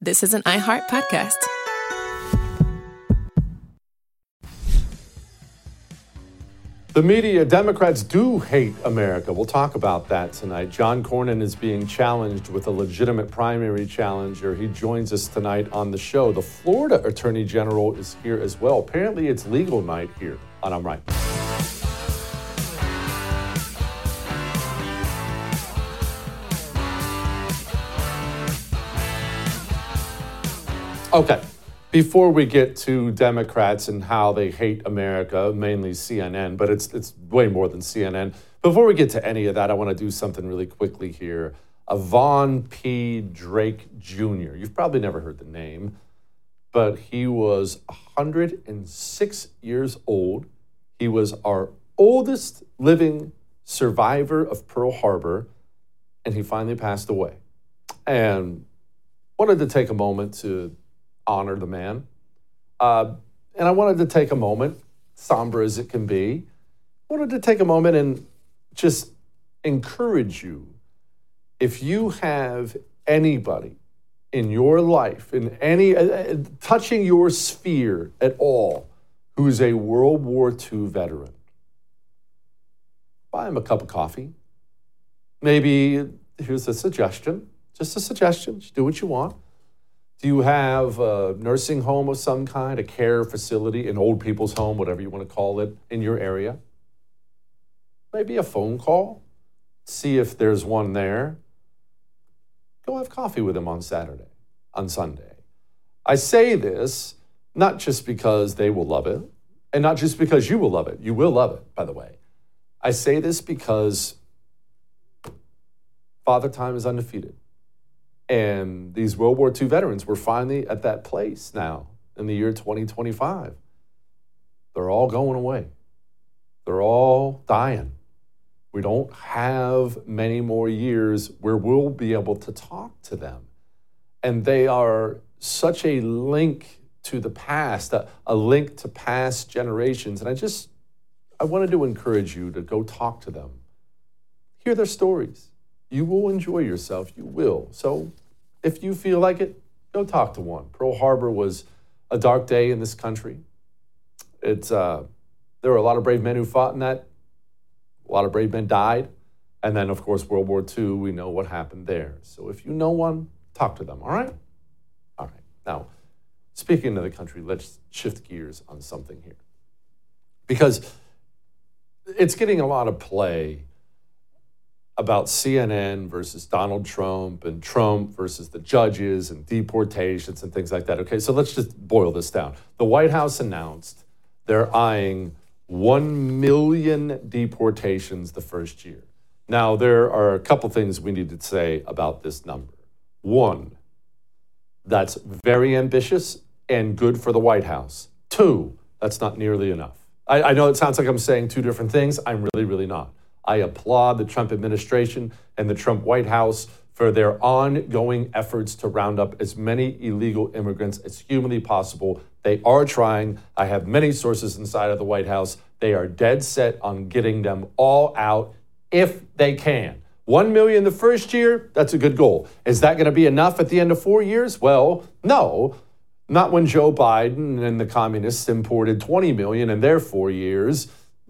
This is an iHeart podcast. The media, Democrats do hate America. We'll talk about that tonight. John Cornyn is being challenged with a legitimate primary challenger. He joins us tonight on the show. The Florida Attorney General is here as well. Apparently it's legal night here on I'm Right. Okay, before we get to Democrats and how they hate America, mainly CNN, but it's way more than CNN. Before we get to any of that, I want to do something really quickly here. Vaughn P. Drake Jr. You've probably never heard the name, but he was 106 years old. He was our oldest living survivor of Pearl Harbor, and he finally passed away. And wanted to take a moment to honor the man. And I wanted to take a moment, somber as it can be, wanted to take a moment and just encourage you. If you have anybody in your life, in any, touching your sphere at all, who's a World War II veteran, buy him a cup of coffee. Maybe, here's a suggestion, just a suggestion, just do what you want. Do you have a nursing home of some kind, a care facility, an old people's home, whatever you want to call it, in your area? Maybe a phone call. See if there's one there. Go have coffee with them on Saturday, on Sunday. I say this not just because they will love it, and not just because you will love it. You will love it, by the way. I say this because Father Time is undefeated. And these World War II veterans were finally at that place now in the year 2025. They're all going away. They're all dying. We don't have many more years where we'll be able to talk to them. And they are such a link to the past, a link to past generations. And I wanted to encourage you to go talk to them. Hear their stories. You will enjoy yourself. You will. So if you feel like it, go talk to one. Pearl Harbor was a dark day in this country. There were a lot of brave men who fought in that. A lot of brave men died. And then, of course, World War II, we know what happened there. So if you know one, talk to them, all right? All right. Now, speaking of the country, let's shift gears on something here. Because it's getting a lot of play about CNN versus Donald Trump and Trump versus the judges and deportations and things like that. Okay, so let's just boil this down. The White House announced they're eyeing 1 million deportations the first year. Now, there are a couple things we need to say about this number. One, that's very ambitious and good for the White House. Two, that's not nearly enough. I know it sounds like I'm saying two different things. I'm really, really not. I applaud the Trump administration and the Trump White House for their ongoing efforts to round up as many illegal immigrants as humanly possible. They are trying. I have many sources inside of the White House. They are dead set on getting them all out if they can. 1 million the first year, that's a good goal. Is that going to be enough at the end of 4 years? Well, no. Not when Joe Biden and the communists imported 20 million in their 4 years.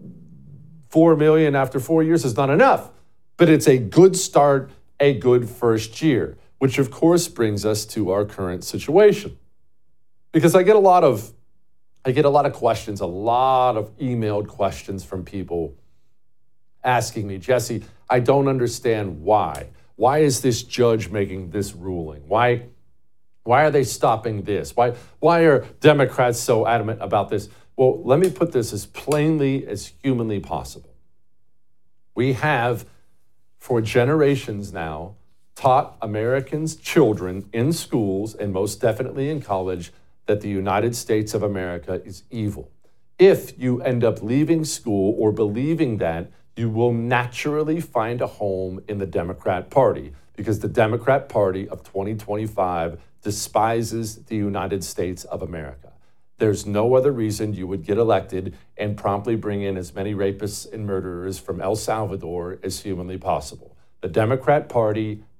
4 million after 4 years is not enough, but it's a good start, a good first year, which of course brings us to our current situation. Because I get a lot of questions, a lot of emailed questions from people asking me, Jesse, I don't understand why. Why is this judge making this ruling? Why are they stopping this? Why are Democrats so adamant about this? Well, let me put this as plainly as humanly possible. We have, for generations now, taught Americans' children in schools and most definitely in college that the United States of America is evil. If you end up leaving school or believing that, you will naturally find a home in the Democrat Party because the Democrat Party of 2025 despises the United States of America. There's no other reason you would get elected and promptly bring in as many rapists and murderers from El Salvador as humanly possible. The Democrat Party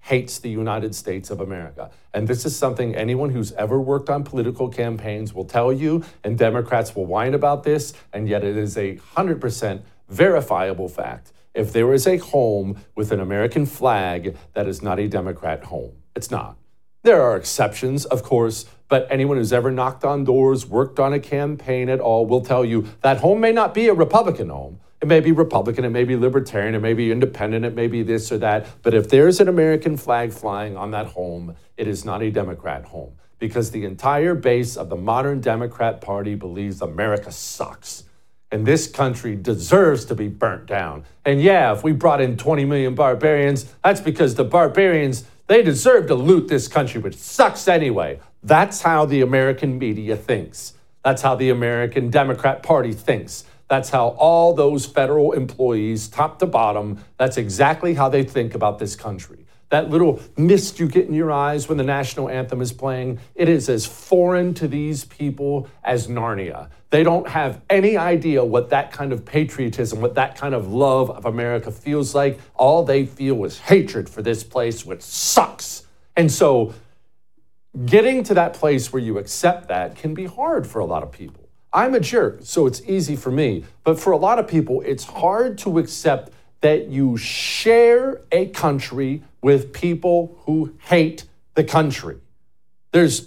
hates the United States of America. And this is something anyone who's ever worked on political campaigns will tell you, and Democrats will whine about this, and yet it is 100% verifiable fact. If there is a home with an American flag, that is not a Democrat home. It's not. There are exceptions, of course, but anyone who's ever knocked on doors, worked on a campaign at all, will tell you that home may not be a Republican home. It may be Republican, it may be Libertarian, it may be Independent, it may be this or that. But if there's an American flag flying on that home, it is not a Democrat home. Because the entire base of the modern Democrat Party believes America sucks. And this country deserves to be burnt down. And yeah, if we brought in 20 million barbarians, that's because the barbarians, they deserve to loot this country, which sucks anyway. That's how the American media thinks. That's how the American Democrat Party thinks. That's how all those federal employees, top to bottom, that's exactly how they think about this country. That little mist you get in your eyes when the national anthem is playing, it is as foreign to these people as Narnia. They don't have any idea what that kind of patriotism, what that kind of love of America feels like. All they feel is hatred for this place, which sucks. And so getting to that place where you accept that can be hard for a lot of people. I'm a jerk, so it's easy for me. But for a lot of people, it's hard to accept that you share a country with people who hate the country. There's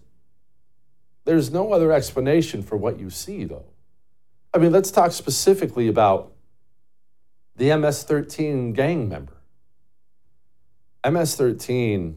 no other explanation for what you see, though. I mean, let's talk specifically about the MS-13 gang member. MS-13,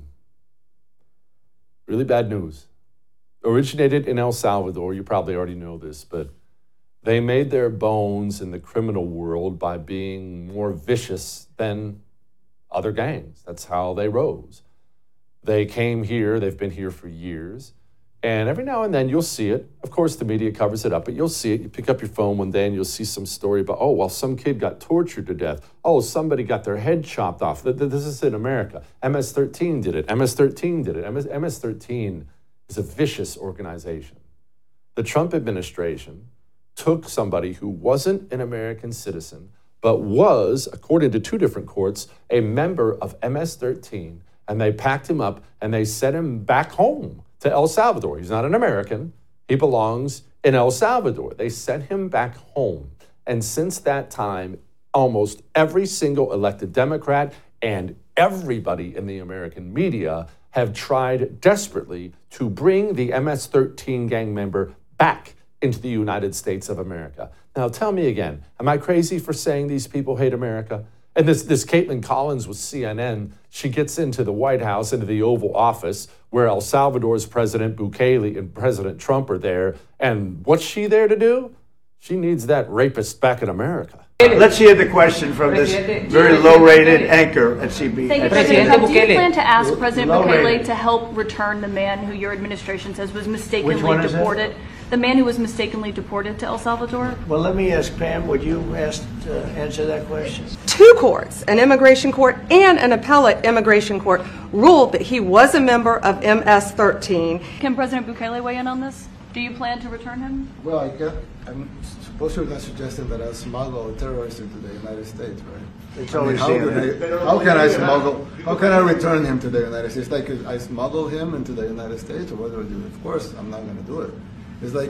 really bad news. Originated in El Salvador, you probably already know this, but they made their bones in the criminal world by being more vicious than other gangs. That's how they rose. They came here, they've been here for years, and every now and then you'll see it. Of course, the media covers it up, but you'll see it. You pick up your phone one day and you'll see some story about, oh, well, some kid got tortured to death. Oh, somebody got their head chopped off. This is in America. MS-13 did it. MS-13 did it. MS-13 is a vicious organization. The Trump administration took somebody who wasn't an American citizen, but was, according to two different courts, a member of MS-13, and they packed him up and they sent him back home to El Salvador. He's not an American. He belongs in El Salvador. They sent him back home. And since that time, almost every single elected Democrat and everybody in the American media have tried desperately to bring the MS-13 gang member back into the United States of America. Now, tell me again, am I crazy for saying these people hate America? And this Caitlin Collins with CNN, she gets into the White House, into the Oval Office, where El Salvador's President Bukele and President Trump are there. And what's she there to do? She needs that rapist back in America. Let's hear the question from this very low-rated anchor at CB. Thank you, President Trump. Do you plan to ask President Bukele to help return the man who your administration says was mistakenly deported? The man who was mistakenly deported to El Salvador? Well, let me ask Pam, would you answer that question? Two courts, an immigration court and an appellate immigration court, ruled that he was a member of MS-13. Can President Bukele weigh in on this? Do you plan to return him? Well, I'm supposed you're not suggesting that I smuggle a terrorist into the United States, right? It's always how can I smuggle? How can I return him to the United States? Like I smuggle him into the United States, or what do I do? Of course, I'm not going to do it. It's like,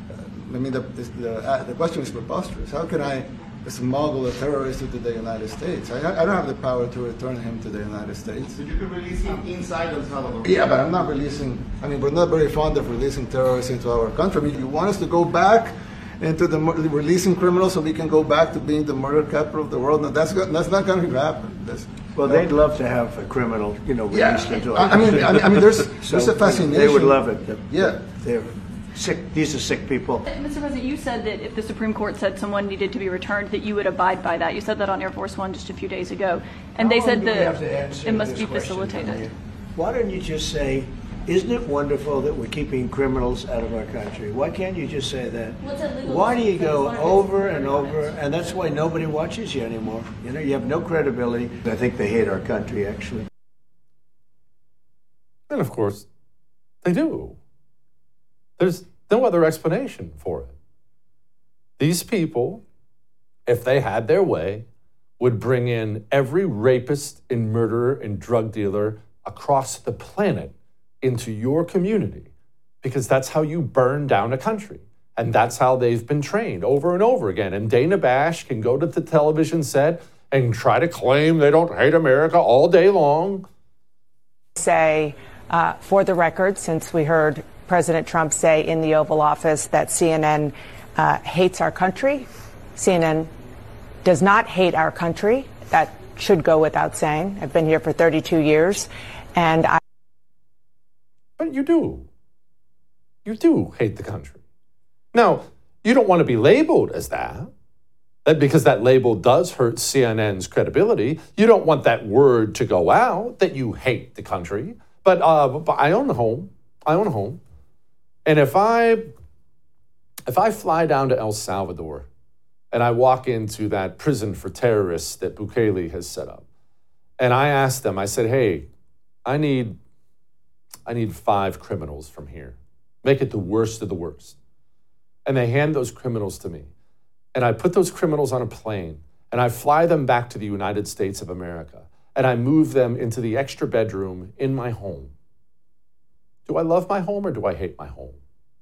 I mean, the question is preposterous. How can I smuggle a terrorist into the United States? I don't have the power to return him to the United States. So you can release him inside El Salvador? Yeah, but I'm not releasing. I mean, we're not very fond of releasing terrorists into our country. I mean, you want us to go back into releasing criminals so we can go back to being the murder capital of the world? No, that's not going to happen. Well, they'd love to have a criminal, released into our country. I mean, there's a fascination. They would love it. Yeah. They're sick. These are sick people. Mr. President, you said that if the Supreme Court said someone needed to be returned, that you would abide by that. You said that on Air Force One just a few days ago. And they said that it must be facilitated. Why don't you just say, isn't it wonderful that we're keeping criminals out of our country? Why can't you just say that? Why do you go over and over? And that's why nobody watches you anymore. You have no credibility. I think they hate our country, actually. And of course, they do. There's no other explanation for it. These people, if they had their way, would bring in every rapist and murderer and drug dealer across the planet into your community, because that's how you burn down a country. And that's how they've been trained over and over again. And Dana Bash can go to the television set and try to claim they don't hate America all day long. Say, for the record, since we heard President Trump say in the Oval Office that CNN hates our country, CNN does not hate our country. That should go without saying. I've been here for 32 years, and I... But you do. You do hate the country. Now, you don't want to be labeled as that because that label does hurt CNN's credibility. You don't want that word to go out that you hate the country. But I own a home. I own a home. And if I fly down to El Salvador and I walk into that prison for terrorists that Bukele has set up, and I ask them, I said, hey, I need 5 criminals from here. Make it the worst of the worst. And they hand those criminals to me. And I put those criminals on a plane, and I fly them back to the United States of America, and I move them into the extra bedroom in my home. Do I love my home or do I hate my home?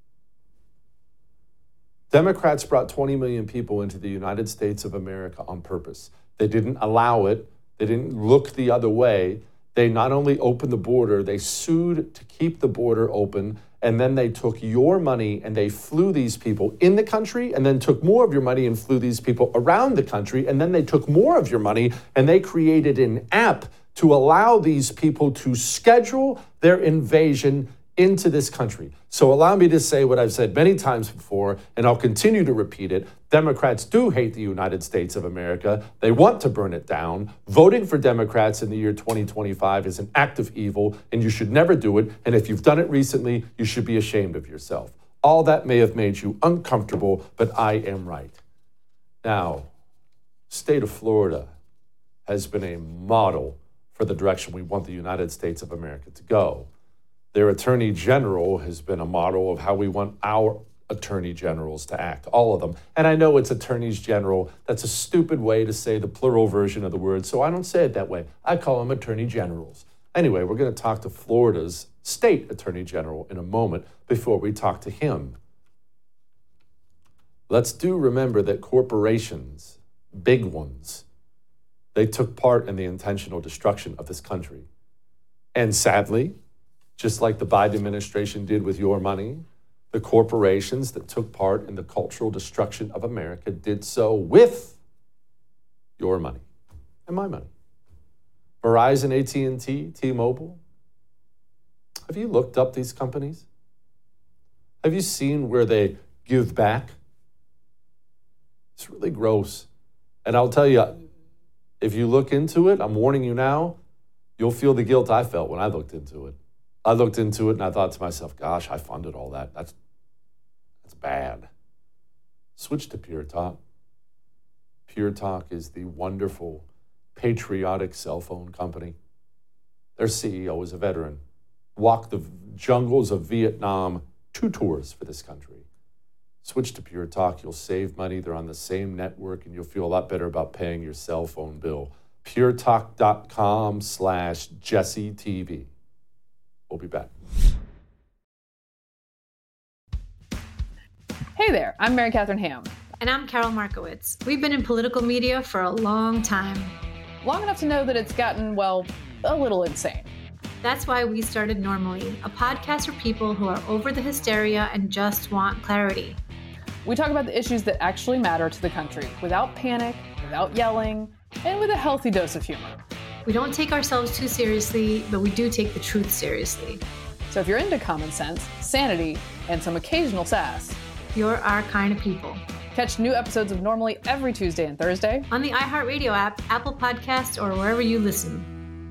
Democrats brought 20 million people into the United States of America on purpose. They didn't allow it. They didn't look the other way. They not only opened the border, they sued to keep the border open, and then they took your money and they flew these people in the country, and then took more of your money and flew these people around the country, and then they took more of your money and they created an app to allow these people to schedule their invasion into this country. So allow me to say what I've said many times before, and I'll continue to repeat it. Democrats do hate the United States of America. They want to burn it down. Voting for Democrats in the year 2025 is an act of evil, and you should never do it. And if you've done it recently, you should be ashamed of yourself. All that may have made you uncomfortable, but I am right. Now, state of Florida has been a model for the direction we want the United States of America to go. Their attorney general has been a model of how we want our attorney generals to act, all of them. And I know it's attorneys general. That's a stupid way to say the plural version of the word, so I don't say it that way. I call them attorney generals. Anyway, we're going to talk to Florida's state attorney general in a moment before we talk to him. Let's remember that corporations, big ones, they took part in the intentional destruction of this country. And sadly, just like the Biden administration did with your money, the corporations that took part in the cultural destruction of America did so with your money and my money. Verizon, AT&T, T-Mobile. Have you looked up these companies? Have you seen where they give back? It's really gross. And I'll tell you, if you look into it, I'm warning you now, you'll feel the guilt I felt when I looked into it. I looked into it and I thought to myself, gosh, I funded all that. That's bad. Switch to Pure Talk. Pure Talk is the wonderful, patriotic cell phone company. Their CEO is a veteran. Walked the jungles of Vietnam 2 tours for this country. Switch to Pure Talk. You'll save money. They're on the same network, and you'll feel a lot better about paying your cell phone bill. puretalk.com/JesseTV. We'll be back. Hey there, I'm Mary Catherine Ham. And I'm Carol Markowitz. We've been in political media for a long time. Long enough to know that it's gotten, well, a little insane. That's why we started Normally, a podcast for people who are over the hysteria and just want clarity. We talk about the issues that actually matter to the country, without panic, without yelling, and with a healthy dose of humor. We don't take ourselves too seriously, but we do take the truth seriously. So if you're into common sense, sanity, and some occasional sass, you're our kind of people. Catch new episodes of Normally every Tuesday and Thursday on the iHeartRadio app, Apple Podcasts, or wherever you listen.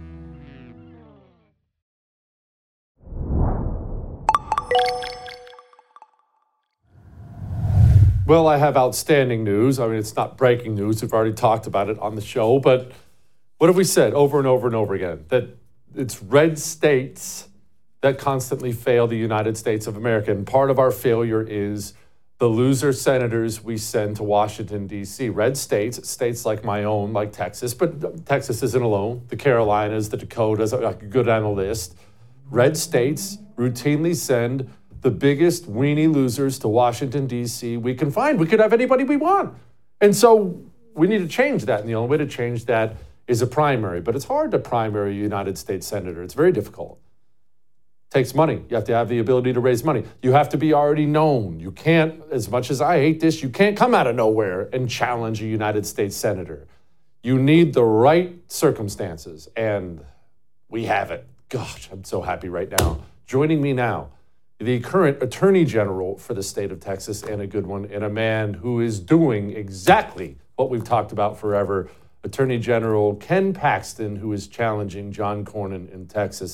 Well, I have outstanding news. I mean, it's not breaking news. We've already talked about it on the show, but what have we said over and over and over again? That it's red states that constantly fail the United States of America. And part of our failure is the loser senators we send to Washington, D.C. Red states like my own, like Texas, but Texas isn't alone. The Carolinas, the Dakotas, I could go down the list. Red states routinely send the biggest weenie losers to Washington, D.C. we can find. We could have anybody we want. And so we need to change that. And the only way to change that is a primary. But it's hard to primary a United States senator. It's very difficult. Takes money. You have to have the ability to raise money. You have to be already known. You can't, as much as I hate this, you can't come out of nowhere and challenge a United States senator. You need the right circumstances, and we have it. Gosh, I'm so happy right now. Joining me now, the current Attorney General for the state of Texas, and a good one, and a man who is doing exactly what we've talked about forever, Attorney General Ken Paxton, who is challenging John Cornyn in Texas.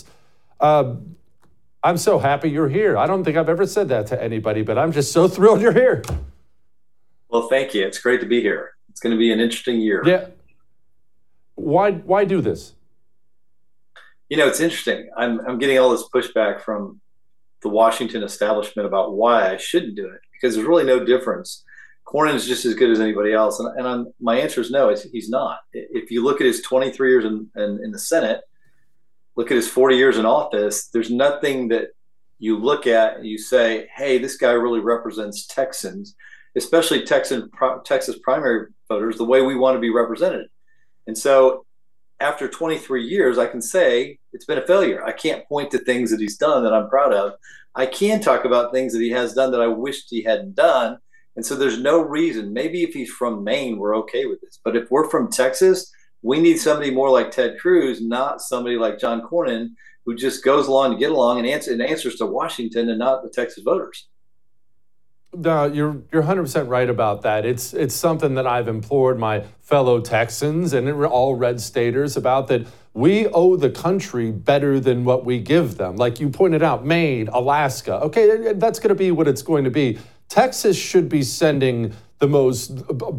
I'm so happy you're here. I don't think I've ever said that to anybody, but I'm just so thrilled you're here. Well, thank you. It's great to be here. It's going to be an interesting year. Yeah. Why do this? You know, it's interesting. I'm getting all this pushback from the Washington establishment about why I shouldn't do it, because there's really no difference. Cornyn is just as good as anybody else. And my answer is no, he's not. If you look at his 23 years in the Senate, look at his 40 years in office, there's nothing that you look at and you say, hey, this guy really represents Texans, especially Texas primary voters, the way we want to be represented. And so after 23 years, I can say it's been a failure. I can't point to things that he's done that I'm proud of. I can talk about things that he has done that I wished he hadn't done. And so there's no reason. Maybe if he's from Maine, we're okay with this. But if we're from Texas, we need somebody more like Ted Cruz, not somebody like John Cornyn, who just goes along to get along and answers to Washington and not the Texas voters. No, you're 100% right about that. It's something that I've implored my fellow Texans and all red staters about, that we owe the country better than what we give them. Like you pointed out, Maine, Alaska. Okay, that's going to be what it's going to be. Texas should be sending the most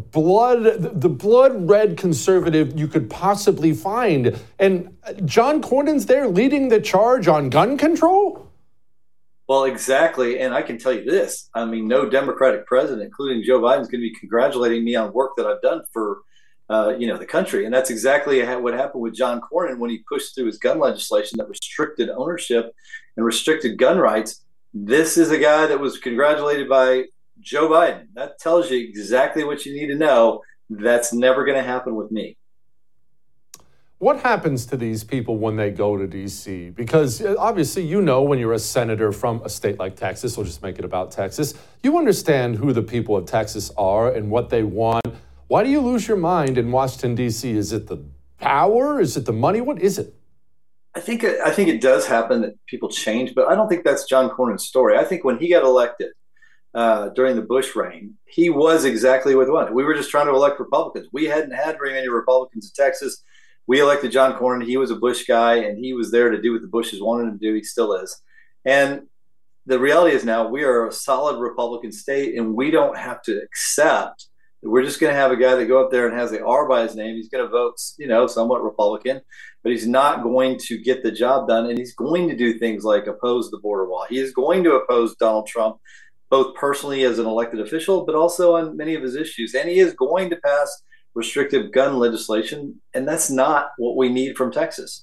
blood red conservative you could possibly find. And John Cornyn's there leading the charge on gun control? Well, exactly. And I can tell you this. I mean, no Democratic president, including Joe Biden, is going to be congratulating me on work that I've done for the country. And that's exactly what happened with John Cornyn when he pushed through his gun legislation that restricted ownership and restricted gun rights. This is a guy that was congratulated by Joe Biden. That tells you exactly what you need to know. That's never going to happen with me. What happens to these people when they go to D.C.? Because obviously, when you're a senator from a state like Texas, we'll just make it about Texas, you understand who the people of Texas are and what they want. Why do you lose your mind in Washington, D.C.? Is it the power? Is it the money? What is it? I think it does happen that people change, but I don't think that's John Cornyn's story. I think when he got elected, during the Bush reign, he was exactly what he wanted. We were just trying to elect Republicans. We hadn't had very many Republicans in Texas. We elected John Cornyn. He was a Bush guy, and he was there to do what the Bushes wanted him to do. He still is. And the reality is now we are a solid Republican state, and we don't have to accept that we're just going to have a guy that go up there and has the R by his name. He's going to vote, somewhat Republican, but he's not going to get the job done. And he's going to do things like oppose the border wall. He is going to oppose Donald Trump, both personally as an elected official, but also on many of his issues. And he is going to pass restrictive gun legislation, and that's not what we need from Texas.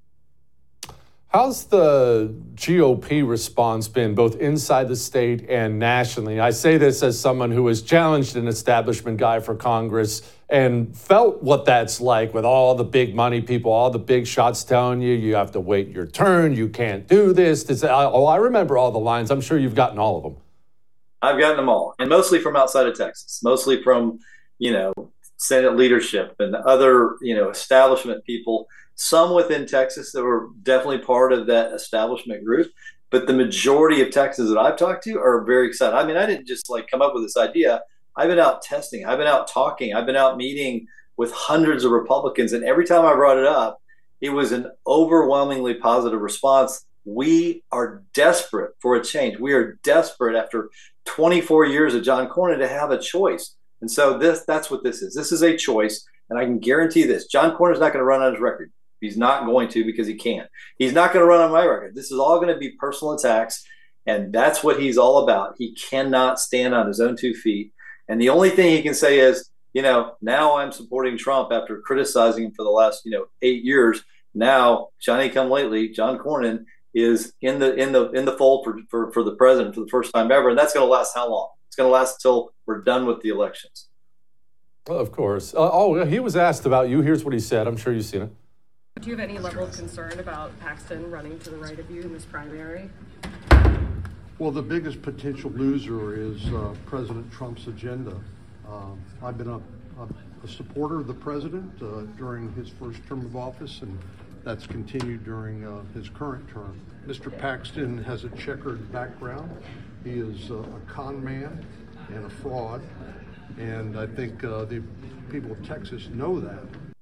How's the GOP response been, both inside the state and nationally? I say this as someone who has challenged an establishment guy for Congress and felt what that's like with all the big money people, all the big shots telling you have to wait your turn, you can't do this. I remember all the lines. I'm sure you've gotten all of them. I've gotten them all, and mostly from outside of Texas, mostly from, Senate leadership and other, establishment people, some within Texas that were definitely part of that establishment group. But the majority of Texans that I've talked to are very excited. I mean, I didn't just come up with this idea. I've been out testing. I've been out talking. I've been out meeting with hundreds of Republicans. And every time I brought it up, it was an overwhelmingly positive response. We are desperate for a change. We are desperate after 24 years of John Cornyn to have a choice. And so that's what this is. This is a choice. And I can guarantee this. John Cornyn's not going to run on his record. He's not going to, because he can't. He's not going to run on my record. This is all going to be personal attacks. And that's what he's all about. He cannot stand on his own 2 feet. And the only thing he can say is, now I'm supporting Trump after criticizing him for the last, 8 years. Now, Johnny come lately, John Cornyn is in the fold for the president for the first time ever. And that's going to last how long? It's going to last until we're done with the elections. Well, of course. He was asked about you. Here's what he said. I'm sure you've seen it. Do you have any level of concern about Paxton running to the right of you in this primary? Well, the biggest potential loser is President Trump's agenda. I've been a supporter of the president during his first term of office, and that's continued during his current term. Mr. Paxton has a checkered background. He is a con man and a fraud, and I think the people of Texas know that.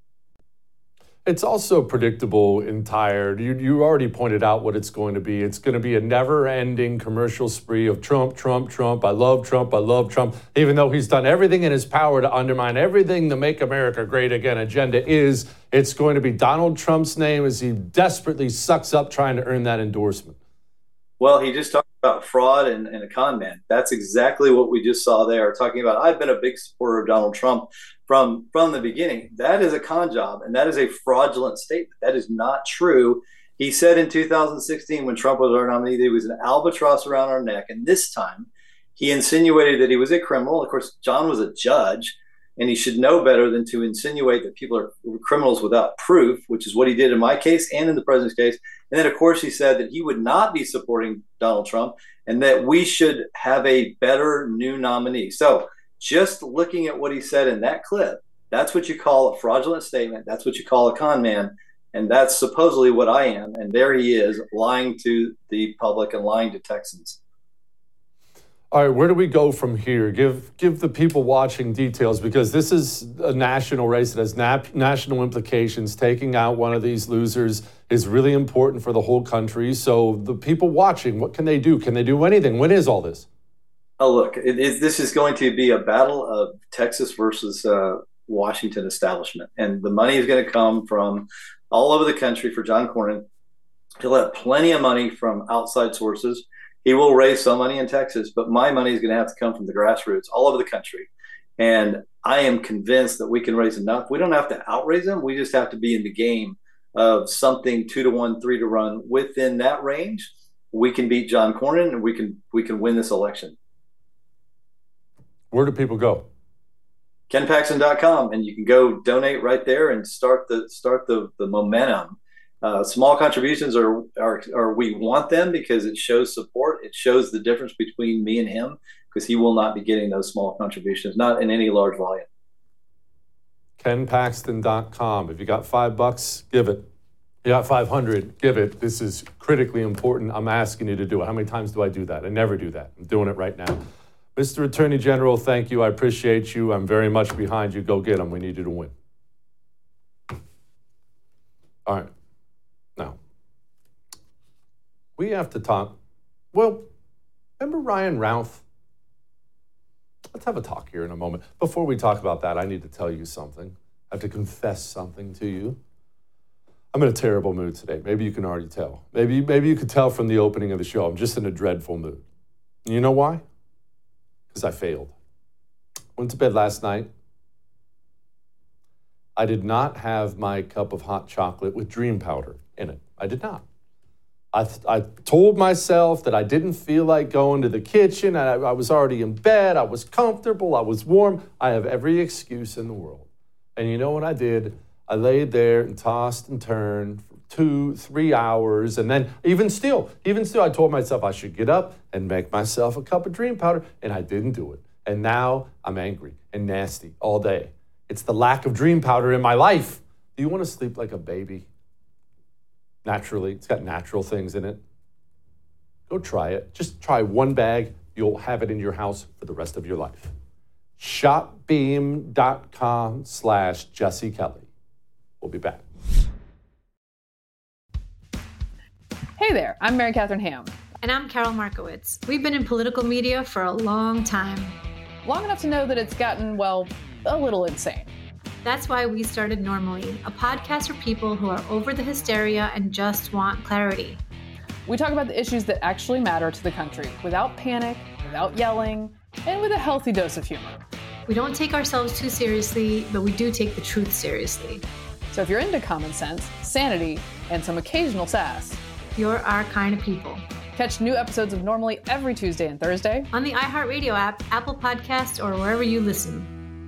It's also predictable and tired. You already pointed out what it's going to be. It's going to be a never-ending commercial spree of Trump, Trump, Trump. I love Trump. I love Trump. Even though he's done everything in his power to undermine everything the Make America Great Again agenda is, it's going to be Donald Trump's name as he desperately sucks up trying to earn that endorsement. Well, he just talked about fraud and a con man. That's exactly what we just saw there. Talking about, I've been a big supporter of Donald Trump from the beginning. That is a con job, and that is a fraudulent statement. That is not true. He said in 2016, when Trump was our nominee, that he was an albatross around our neck. And this time, he insinuated that he was a criminal. Of course, John was a judge, and he should know better than to insinuate that people are criminals without proof, which is what he did in my case and in the president's case. And then, of course, he said that he would not be supporting Donald Trump and that we should have a better new nominee. So just looking at what he said in that clip, that's what you call a fraudulent statement. That's what you call a con man. And that's supposedly what I am. And there he is, lying to the public and lying to Texans. All right, where do we go from here? Give the people watching details, because this is a national race that has national implications. Taking out one of these losers is really important for the whole country. So the people watching, what can they do? Can they do anything? When is all this? Oh, look, this is going to be a battle of Texas versus Washington establishment. And the money is going to come from all over the country for John Cornyn. He'll have plenty of money from outside sources. He will raise some money in Texas, but my money is going to have to come from the grassroots all over the country. And I am convinced that we can raise enough. We don't have to outraise them. We just have to be in the game of something 2-1, 3-1 within that range. We can beat John Cornyn, and we can win this election. Where do people go? KenPaxton.com, and you can go donate right there and start the momentum. Small contributions are we want them because it shows support. It shows the difference between me and him, because he will not be getting those small contributions, not in any large volume. KenPaxton.com. If you got $5, give it. You got 500, give it. This is critically important. I'm asking you to do it. How many times do I do that? I never do that. I'm doing it right now. Mr. Attorney General, thank you. I appreciate you. I'm very much behind you. Go get them. We need you to win. All right. Now, we have to talk. Well, remember Ryan Routh? Let's have a talk here in a moment. Before we talk about that, I need to tell you something. I have to confess something to you. I'm in a terrible mood today. Maybe you can already tell. Maybe you could tell from the opening of the show. I'm just in a dreadful mood. You know why? Because I failed. Went to bed last night. I did not have my cup of hot chocolate with dream powder in it. I did not. I told myself that I didn't feel like going to the kitchen. I was already in bed. I was comfortable. I was warm. I have every excuse in the world. And you know what I did? I laid there and tossed and turned for 2-3 hours. And then even still, I told myself I should get up and make myself a cup of dream powder. And I didn't do it. And now I'm angry and nasty all day. It's the lack of dream powder in my life. Do you want to sleep like a baby? Naturally, it's got natural things in it. Go try it. Just try one bag. You'll have it in your house for the rest of your life. Shopbeam.com/Jesse Kelly. We'll be back. Hey there, I'm Mary Catherine Ham. And I'm Carol Markowitz. We've been in political media for a long time. Long enough to know that it's gotten, well, a little insane. That's why we started Normally, a podcast for people who are over the hysteria and just want clarity. We talk about the issues that actually matter to the country without panic, without yelling, and with a healthy dose of humor. We don't take ourselves too seriously, but we do take the truth seriously. So if you're into common sense, sanity, and some occasional sass, you're our kind of people. Catch new episodes of Normally every Tuesday and Thursday on the iHeartRadio app, Apple Podcasts, or wherever you listen.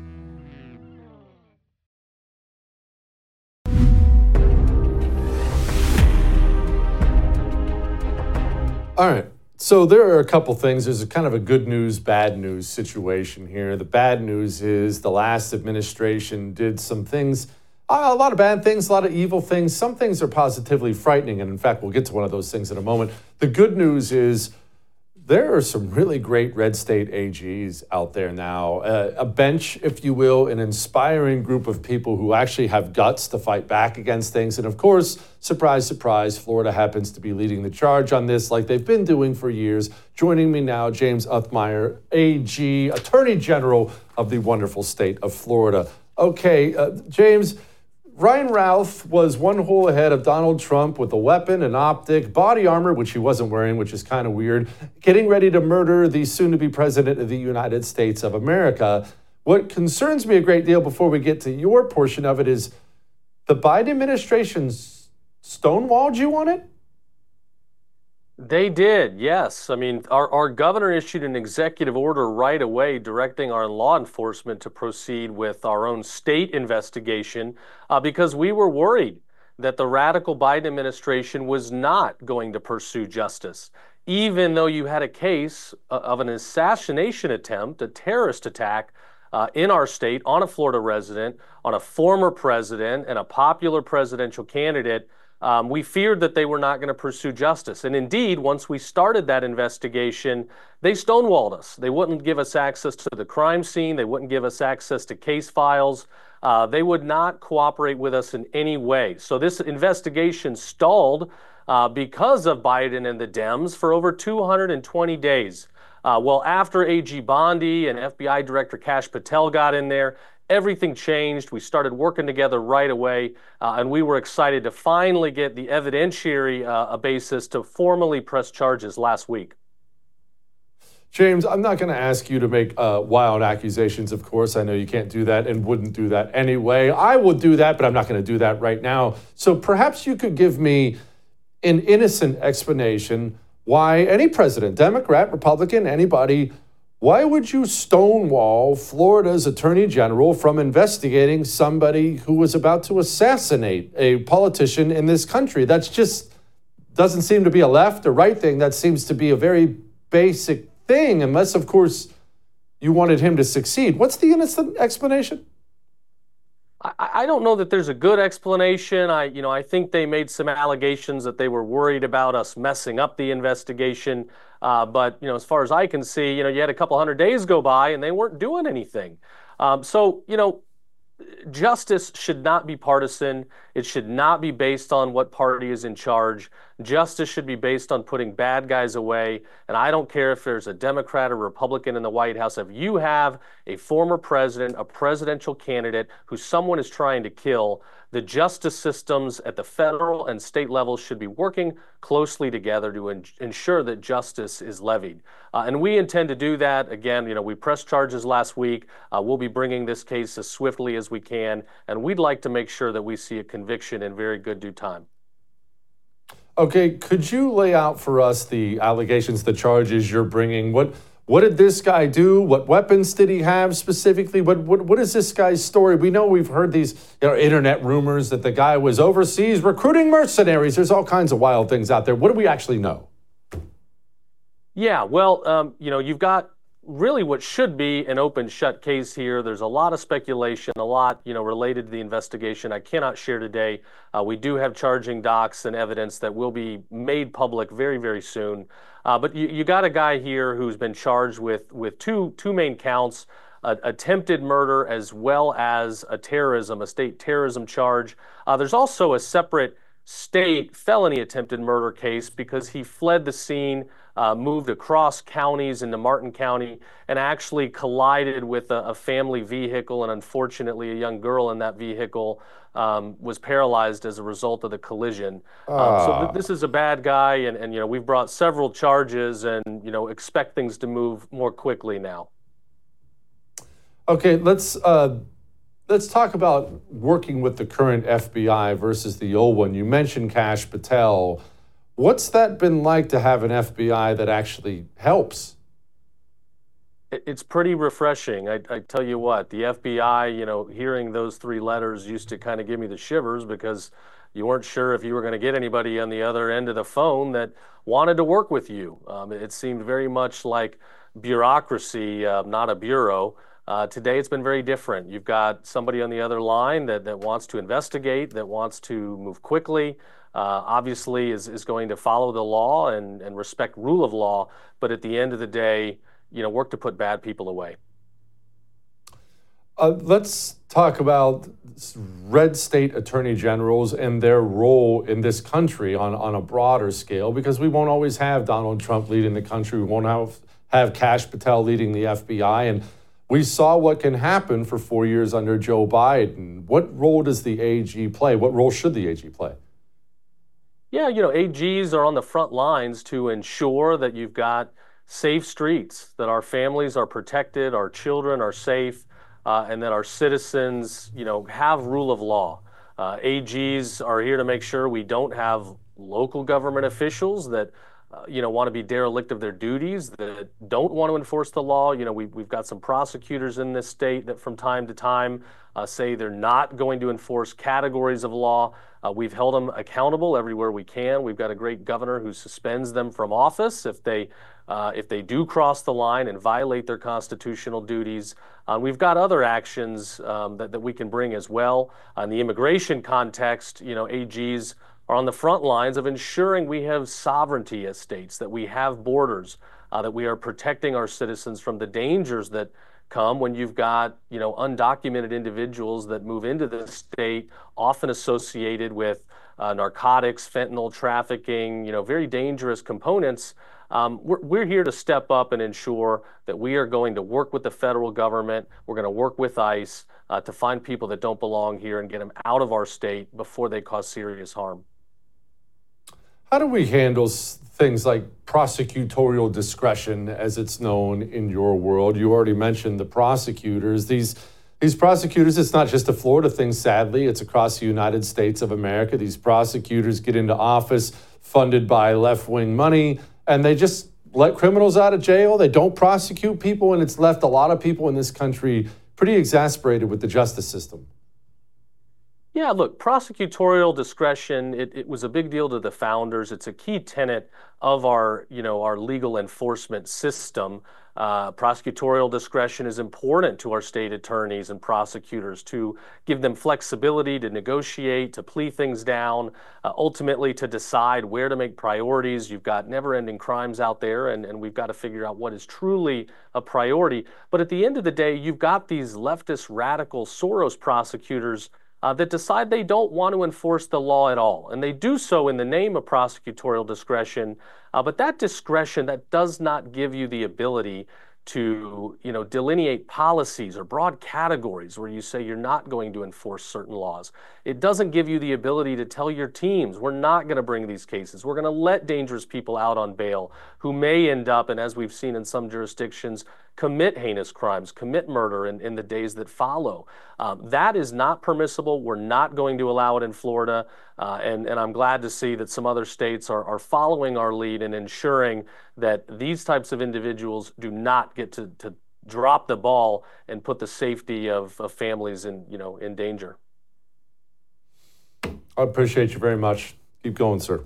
All right. So there are a couple things. There's a kind of a good news, bad news situation here. The bad news is the last administration did some things, a lot of bad things, a lot of evil things. Some things are positively frightening. And in fact, we'll get to one of those things in a moment. The good news is there are some really great red state AGs out there now. A bench, if you will, an inspiring group of people who actually have guts to fight back against things. And of course, surprise, surprise, Florida happens to be leading the charge on this like they've been doing for years. Joining me now, James Uthmeier, AG, Attorney General of the wonderful state of Florida. Okay, James, Ryan Routh was one hole ahead of Donald Trump with a weapon, an optic, body armor, which he wasn't wearing, which is kind of weird, getting ready to murder the soon-to-be president of the United States of America. What concerns me a great deal before we get to your portion of it is the Biden administration stonewalled you on it? They did, yes. I mean, our governor issued an executive order right away directing our law enforcement to proceed with our own state investigation because we were worried that the radical Biden administration was not going to pursue justice, even though you had a case of an assassination attempt, a terrorist attack in our state on a Florida resident, on a former president and a popular presidential candidate. We feared that they were not going to pursue justice. And indeed, once we started that investigation, they stonewalled us. They wouldn't give us access to the crime scene. They wouldn't give us access to case files. They would not cooperate with us in any way. So this investigation stalled because of Biden and the Dems for over 220 days. Well, after AG Bondi and FBI Director Kash Patel got in there, everything changed. We started working together right away, and we were excited to finally get the evidentiary basis to formally press charges last week. James, I'm not going to ask you to make wild accusations, of course. I know you can't do that and wouldn't do that anyway. I would do that, but I'm not going to do that right now. So perhaps you could give me an innocent explanation why any president, Democrat, Republican, anybody, why would you stonewall Florida's Attorney General from investigating somebody who was about to assassinate a politician in this country? That's just doesn't seem to be a left or right thing. That seems to be a very basic thing, unless, of course, you wanted him to succeed. What's the innocent explanation? I don't know that there's a good explanation. I think they made some allegations that they were worried about us messing up the investigation. But as far as I can see, you had a couple hundred days go by and they weren't doing anything. Justice should not be partisan. It should not be based on what party is in charge. Justice should be based on putting bad guys away. And I don't care if there's a Democrat or Republican in the White House. If you have a former president, a presidential candidate who someone is trying to kill, the justice systems at the federal and state levels should be working closely together to ensure that justice is levied. And we intend to do that. Again, we pressed charges last week. We'll be bringing this case as swiftly as we can. And we'd like to make sure that we see a conviction in very good due time. Okay, could you lay out for us the allegations, the charges you're bringing? What did this guy do? What weapons did he have specifically? What is this guy's story? We know we've heard these internet rumors that the guy was overseas recruiting mercenaries. There's all kinds of wild things out there. What do we actually know? Yeah, well, you've got really what should be an open shut case here. There's a lot of speculation, a lot, related to the investigation I cannot share today. We do have charging docs and evidence that will be made public very, very soon. But you got a guy here who's been charged with two main counts, attempted murder as well as a state terrorism charge. There's also a separate state felony attempted murder case because he fled the scene moved across counties into Martin County and actually collided with a family vehicle, and unfortunately a young girl in that vehicle was paralyzed as a result of the collision. So this is a bad guy, and we've brought several charges, and expect things to move more quickly now. Okay, let's talk about working with the current FBI versus the old one. You mentioned Kash Patel. What's that been like to have an FBI that actually helps? It's pretty refreshing. I tell you what, the FBI, hearing those 3 letters used to kind of give me the shivers, because you weren't sure if you were going to get anybody on the other end of the phone that wanted to work with you. It seemed very much like bureaucracy, not a bureau. Today it's been very different. You've got somebody on the other line that wants to investigate, that wants to move quickly, obviously is going to follow the law and respect rule of law, but at the end of the day, work to put bad people away. Let's talk about red state attorney generals and their role in this country on a broader scale, because we won't always have Donald Trump leading the country. We won't have Kash Patel leading the FBI. And we saw what can happen for 4 years under Joe Biden. What role does the AG play? What role should the AG play? Yeah, AGs are on the front lines to ensure that you've got safe streets, that our families are protected, our children are safe, and that our citizens, have rule of law. AGs are here to make sure we don't have local government officials that, want to be derelict of their duties, that don't want to enforce the law. We've got some prosecutors in this state that from time to time say they're not going to enforce categories of law. We've held them accountable everywhere we can. We've got a great governor who suspends them from office if they do cross the line and violate their constitutional duties. We've got other actions that we can bring as well. In the immigration context, AGs are on the front lines of ensuring we have sovereignty as states, that we have borders, that we are protecting our citizens from the dangers that come when you've got, undocumented individuals that move into the state, often associated with narcotics, fentanyl trafficking, very dangerous components. We're here to step up and ensure that we are going to work with the federal government. We're going to work with ICE to find people that don't belong here and get them out of our state before they cause serious harm. How do we handle things like prosecutorial discretion, as it's known in your world? You already mentioned the prosecutors. These prosecutors, it's not just a Florida thing, sadly. It's across the United States of America. These prosecutors get into office funded by left-wing money, and they just let criminals out of jail. They don't prosecute people, and it's left a lot of people in this country pretty exasperated with the justice system. Yeah, look, prosecutorial discretion, it was a big deal to the founders. It's a key tenet of our legal enforcement system. Prosecutorial discretion is important to our state attorneys and prosecutors to give them flexibility to negotiate, to plea things down, ultimately to decide where to make priorities. You've got never-ending crimes out there, and we've got to figure out what is truly a priority. But at the end of the day, you've got these leftist, radical Soros prosecutors that decide they don't want to enforce the law at all. And they do so in the name of prosecutorial discretion. But that discretion, that does not give you the ability to delineate policies or broad categories where you say you're not going to enforce certain laws. It doesn't give you the ability to tell your teams, we're not going to bring these cases. We're going to let dangerous people out on bail who may end up, and as we've seen in some jurisdictions, commit heinous crimes, commit murder in the days that follow. That is not permissible. We're not going to allow it in Florida. And I'm glad to see that some other states are following our lead and ensuring that these types of individuals do not get to drop the ball and put the safety of families in danger. I appreciate you very much. Keep going, sir.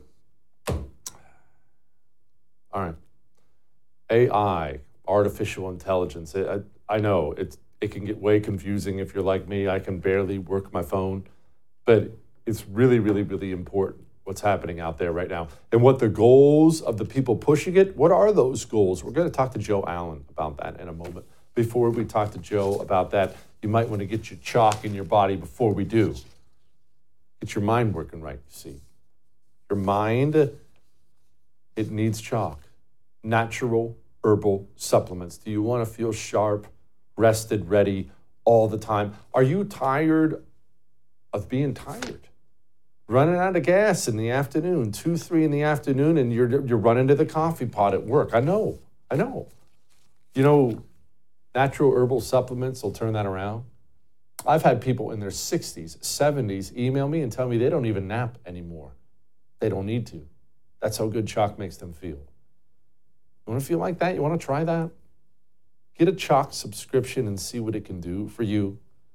All right. AI, artificial intelligence. I know it can get way confusing if you're like me. I can barely work my phone, but it's really, really, really important what's happening out there right now. And what the goals of the people pushing it, what are those goals? We're going to talk to Joe Allen about that in a moment. Before we talk to Joe about that, you might want to get your chalk in your body before we do. Get your mind working right, you see. Your mind, it needs chalk. natural herbal supplements. Do you want to feel sharp, rested, ready all the time? Are you tired of being tired? Running out of gas in the afternoon, 2, 3 in the afternoon, and you're running to the coffee pot at work. I know. You know, natural herbal supplements will turn that around. I've had people in their 60s, 70s email me and tell me they don't even nap anymore. They don't need to. That's how good Choq makes them feel. You want to feel like that? You want to try that? Get a Choq subscription and see what it can do for you.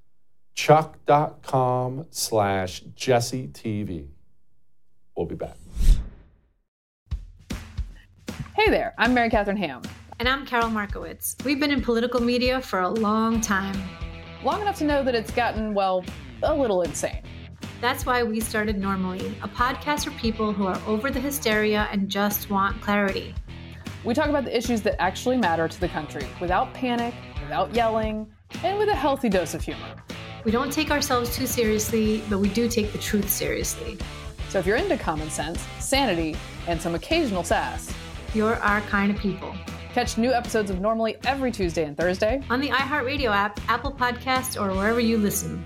Choq.com/JesseTV. We'll be back. Hey there, I'm Mary Catherine Ham. And I'm Carol Markowitz. We've been in political media for a long time. Long enough to know that it's gotten, well, a little insane. That's why we started Normally, a podcast for people who are over the hysteria and just want clarity. We talk about the issues that actually matter to the country without panic, without yelling, and with a healthy dose of humor. We don't take ourselves too seriously, but we do take the truth seriously. So if you're into common sense, sanity, and some occasional sass, you're our kind of people. Catch new episodes of Normally every Tuesday and Thursday on the iHeartRadio app, Apple Podcasts, or wherever you listen.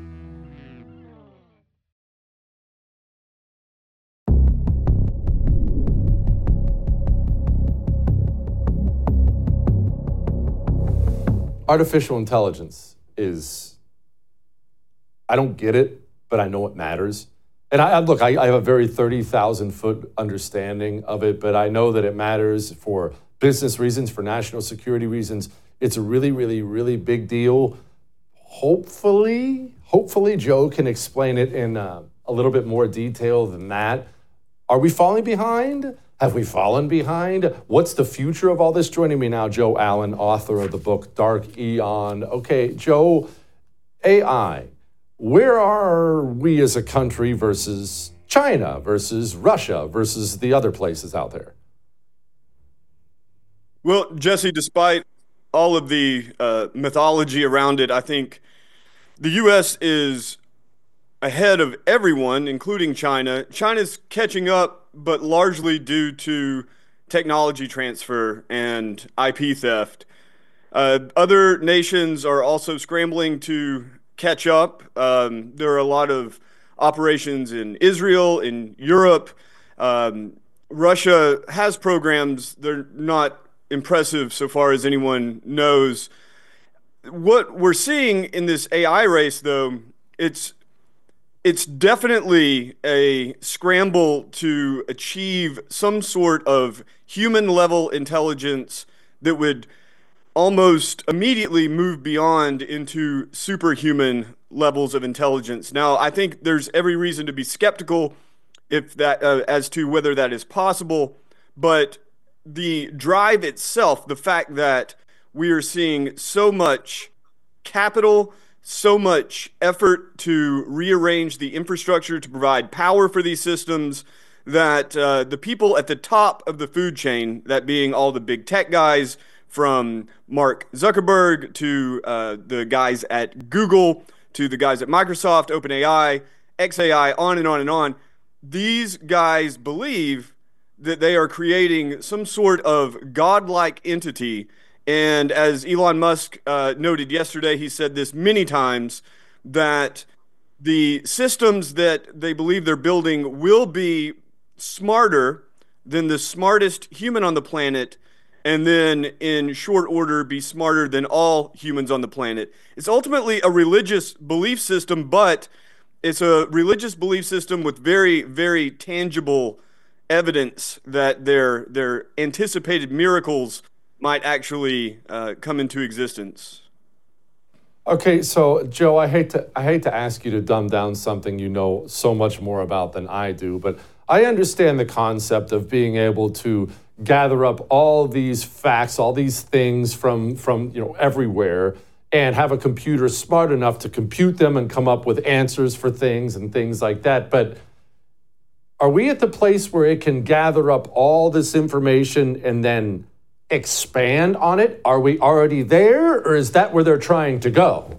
Artificial intelligence is, I don't get it, but I know it matters. And I have a very 30,000-foot understanding of it, but I know that it matters for business reasons, for national security reasons. It's a really, really, really big deal. Hopefully Joe can explain it in a little bit more detail than that. Are we falling behind? Have we fallen behind? What's the future of all this? Joining me now, Joe Allen, author of the book Dark Aeon. Okay, Joe, AI. Where are we as a country versus China, versus Russia, versus the other places out there? Well, Jesse, despite all of the mythology around it, I think the U.S. is ahead of everyone, including China. China's catching up, but largely due to technology transfer and IP theft. Other nations are also scrambling to catch up. There are a lot of operations in Israel, in Europe. Russia has programs. They're not impressive so far as anyone knows. What we're seeing in this AI race, though, it's definitely a scramble to achieve some sort of human-level intelligence that would almost immediately move beyond into superhuman levels of intelligence. Now, I think there's every reason to be skeptical as to whether that is possible, but the drive itself, the fact that we are seeing so much capital, so much effort to rearrange the infrastructure to provide power for these systems, that the people at the top of the food chain, that being all the big tech guys, from Mark Zuckerberg to the guys at Google, to the guys at Microsoft, OpenAI, xAI, on and on and on, these guys believe that they are creating some sort of godlike entity. And as Elon Musk noted yesterday, he said this many times, that the systems that they believe they're building will be smarter than the smartest human on the planet, and then in short order be smarter than all humans on the planet. It's ultimately a religious belief system, but it's a religious belief system with very, very tangible evidence that their anticipated miracles might actually come into existence. Okay, so Joe, I hate to ask you to dumb down something you know so much more about than I do, but I understand the concept of being able to gather up all these facts, all these things from everywhere, and have a computer smart enough to compute them and come up with answers for things and things like that. But are we at the place where it can gather up all this information and then expand on it? Are we already there, or is that where they're trying to go?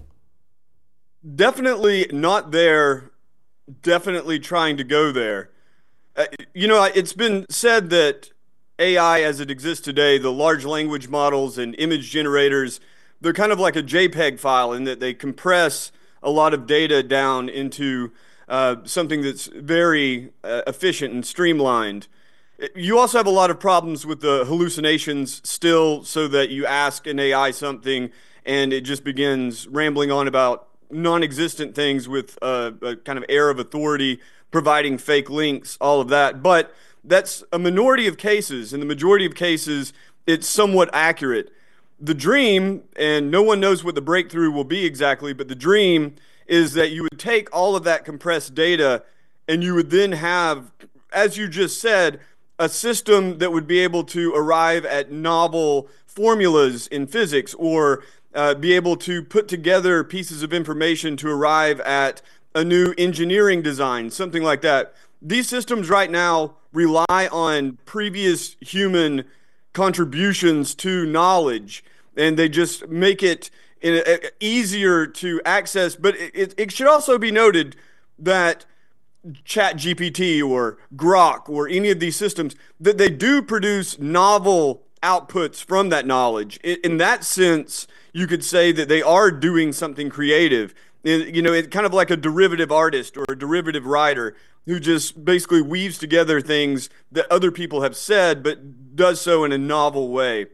Definitely not there. Definitely trying to go there. It's been said that AI as it exists today, the large language models and image generators, they're kind of like a JPEG file in that they compress a lot of data down into something that's very efficient and streamlined. You also have a lot of problems with the hallucinations still, so that you ask an AI something and it just begins rambling on about non-existent things with a kind of air of authority, providing fake links, all of that. But that's a minority of cases. In the majority of cases, it's somewhat accurate. The dream, and no one knows what the breakthrough will be exactly, but the dream is that you would take all of that compressed data and you would then have, as you just said, a system that would be able to arrive at novel formulas in physics, or be able to put together pieces of information to arrive at a new engineering design, something like that. These systems right now rely on previous human contributions to knowledge, and they just make it easier to access. But it should also be noted that ChatGPT or Grok or any of these systems, that they do produce novel outputs from that knowledge. In that sense, you could say that they are doing something creative. It's kind of like a derivative artist or a derivative writer who just basically weaves together things that other people have said, but does so in a novel way.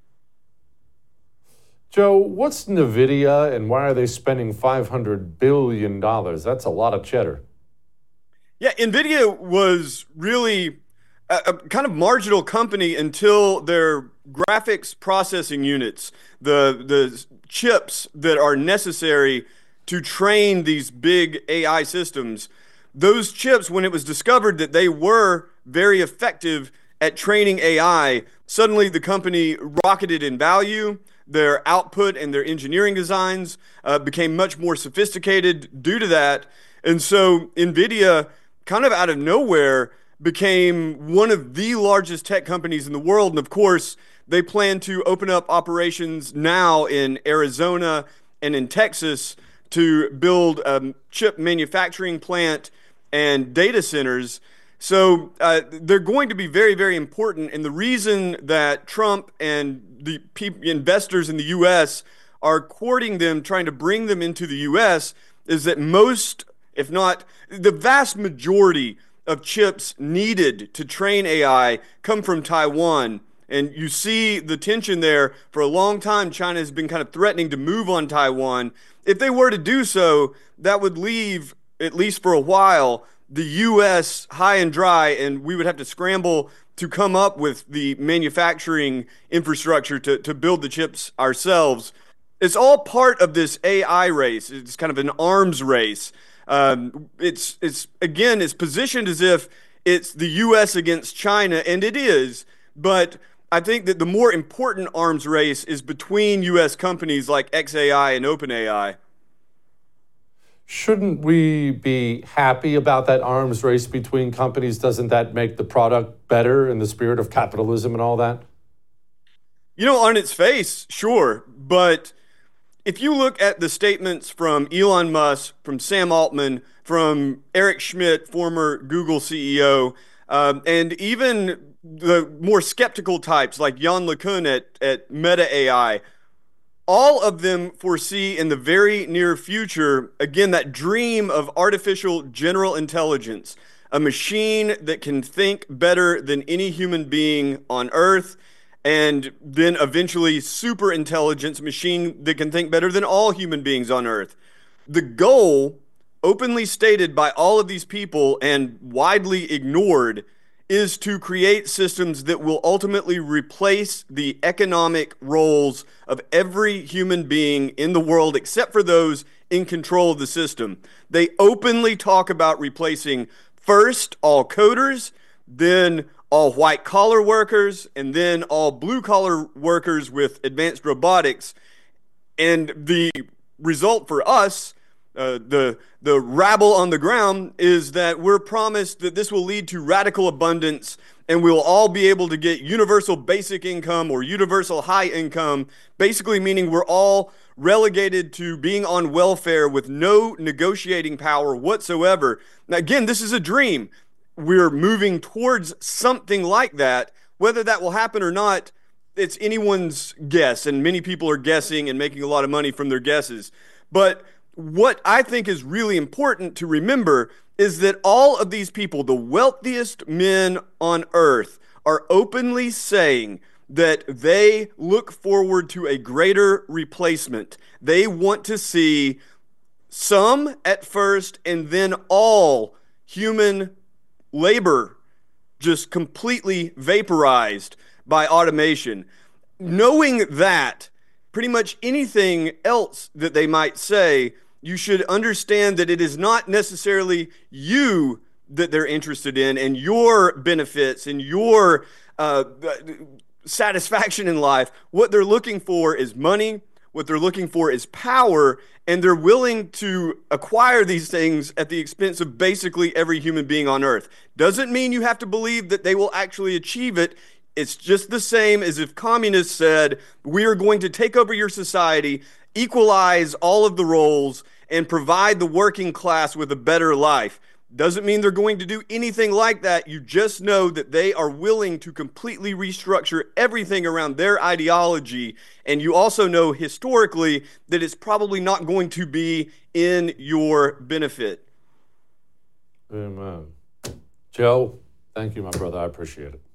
Joe, what's NVIDIA and why are they spending $500 billion? That's a lot of cheddar. Yeah, NVIDIA was really a kind of marginal company until their graphics processing units, the chips that are necessary to train these big AI systems, those chips, when it was discovered that they were very effective at training AI, suddenly the company rocketed in value. Their output and their engineering designs became much more sophisticated due to that. And so NVIDIA, kind of out of nowhere, became one of the largest tech companies in the world. And of course, they plan to open up operations now in Arizona and in Texas to build a chip manufacturing plant and data centers. So they're going to be very, very important. And the reason that Trump and the investors in the U.S. are courting them, trying to bring them into the U.S., is that most, if not the vast majority of chips needed to train AI come from Taiwan. And you see the tension there. For a long time, China has been kind of threatening to move on Taiwan. If they were to do so, that would leave, at least for a while, the U.S. high and dry, and we would have to scramble to come up with the manufacturing infrastructure to build the chips ourselves. It's all part of this AI race. It's kind of an arms race. It's positioned as if it's the U.S. against China, and it is, but I think that the more important arms race is between U.S. companies like xAI and OpenAI. Shouldn't we be happy about that arms race between companies? Doesn't that make the product better in the spirit of capitalism and all that? On its face, sure. But if you look at the statements from Elon Musk, from Sam Altman, from Eric Schmidt, former Google CEO, and even the more skeptical types like Jan LeCun at Meta AI, all of them foresee in the very near future, again, that dream of artificial general intelligence, a machine that can think better than any human being on Earth, and then eventually super intelligence machine that can think better than all human beings on Earth. The goal, openly stated by all of these people and widely ignored, is to create systems that will ultimately replace the economic roles of every human being in the world except for those in control of the system. They openly talk about replacing first all coders, then all white-collar workers, and then all blue-collar workers with advanced robotics. And the result for us, the rabble on the ground, is that we're promised that this will lead to radical abundance and we'll all be able to get universal basic income or universal high income, basically meaning we're all relegated to being on welfare with no negotiating power whatsoever. Now, again, this is a dream. We're moving towards something like that. Whether that will happen or not, it's anyone's guess, and many people are guessing and making a lot of money from their guesses. But what I think is really important to remember is that all of these people, the wealthiest men on earth, are openly saying that they look forward to a greater replacement. They want to see some at first and then all human labor just completely vaporized by automation. Knowing that, pretty much anything else that they might say, you should understand that it is not necessarily you that they're interested in and your benefits and your satisfaction in life. What they're looking for is money. What they're looking for is power, and they're willing to acquire these things at the expense of basically every human being on earth. Doesn't mean you have to believe that they will actually achieve it. It's just the same as if communists said, we are going to take over your society, equalize all of the roles, and provide the working class with a better life. Doesn't mean they're going to do anything like that. You just know that they are willing to completely restructure everything around their ideology. And you also know historically that it's probably not going to be in your benefit. Amen. Joe, thank you, my brother. I appreciate it.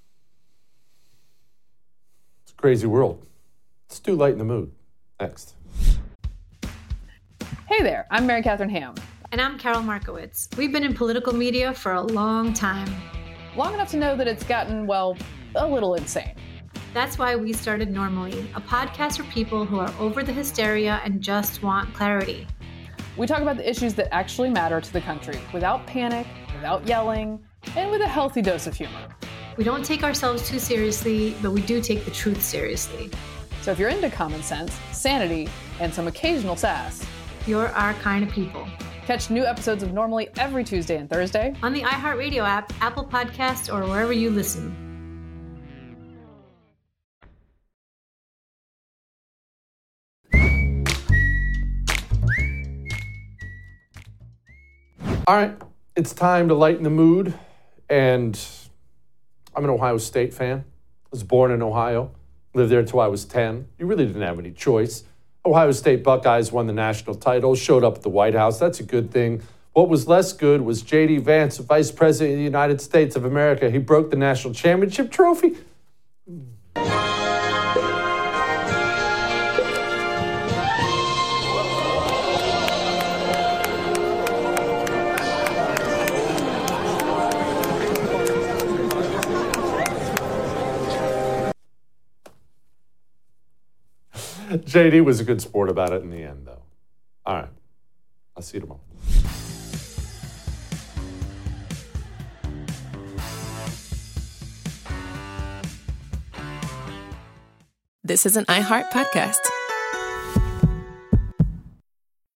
It's a crazy world. Let's do Light in the Mood. Next. Hey there, I'm Mary Catherine Ham. And I'm Carol Markowitz. We've been in political media for a long time. Long enough to know that it's gotten, well, a little insane. That's why we started Normally, a podcast for people who are over the hysteria and just want clarity. We talk about the issues that actually matter to the country, without panic, without yelling, and with a healthy dose of humor. We don't take ourselves too seriously, but we do take the truth seriously. So if you're into common sense, sanity, and some occasional sass, you're our kind of people. Catch new episodes of Normally every Tuesday and Thursday on the iHeartRadio app, Apple Podcasts, or wherever you listen. All right, it's time to lighten the mood. And I'm an Ohio State fan. I was born in Ohio, lived there until I was 10. You really didn't have any choice. Ohio State Buckeyes won the national title, showed up at the White House. That's a good thing. What was less good was J.D. Vance, Vice President of the United States of America. He broke the national championship trophy. JD was a good sport about it in the end, though. All right. I'll see you tomorrow. This is an iHeart podcast.